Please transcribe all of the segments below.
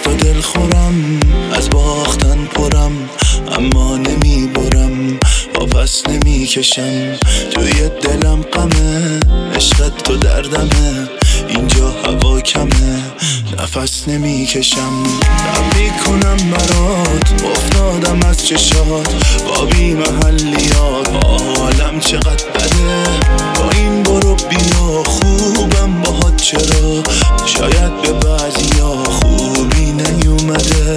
تو دل خورم، از باختن پرم اما نمیبرم، پس نمیکشم. توی دلم غمه، عشقت تو دردمه، اینجا هوا کمه، نفس نمیکشم. رب میکنم برات، افتادم از چشات، با بی محلیات، حالم چقدر بده. با این برو بیا خوبم باهات، چرا شاید به بعضیا خوبی نیومده.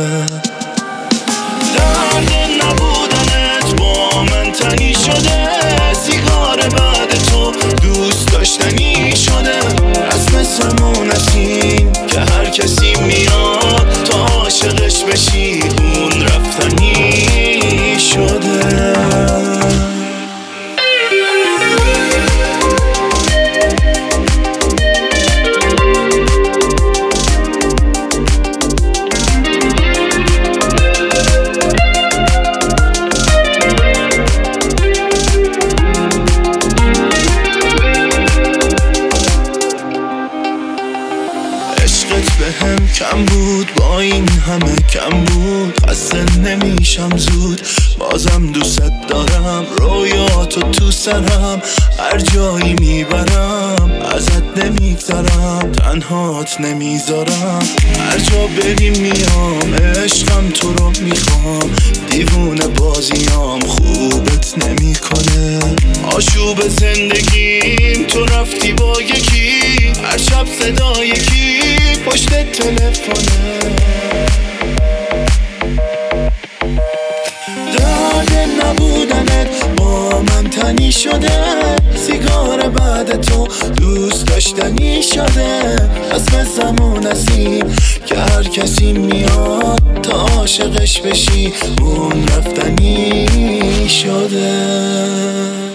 درد نبودنت با من تنی شده، سیگار بعد تو دوست داشتنی شده. رسم سمون نسیم که هر کسی میاد تا عاشقش بشی، اون رفتنی شده. بهم کم بود، با این همه کم بود، خسته نمیشم زود، بازم دوست دارم. رویاتو تو سرم هر جایی میبرم، ازت نمیگذرم، تنهات نمیذارم. هر جا بریم میام، عشقم تو رو میخوام، دیوونه بازیام خوبت نمیکنه. آشوب زندگیم تو رفتی با یکی، هر شب صدا یکی پشت تلفنه. درد نبودنت با من تنی شده، سیگار بعد تو دوست داشتنی شده. اسم زمان نسیم که هر کسی میاد تا عاشقش بشی، اون رفتنی شده.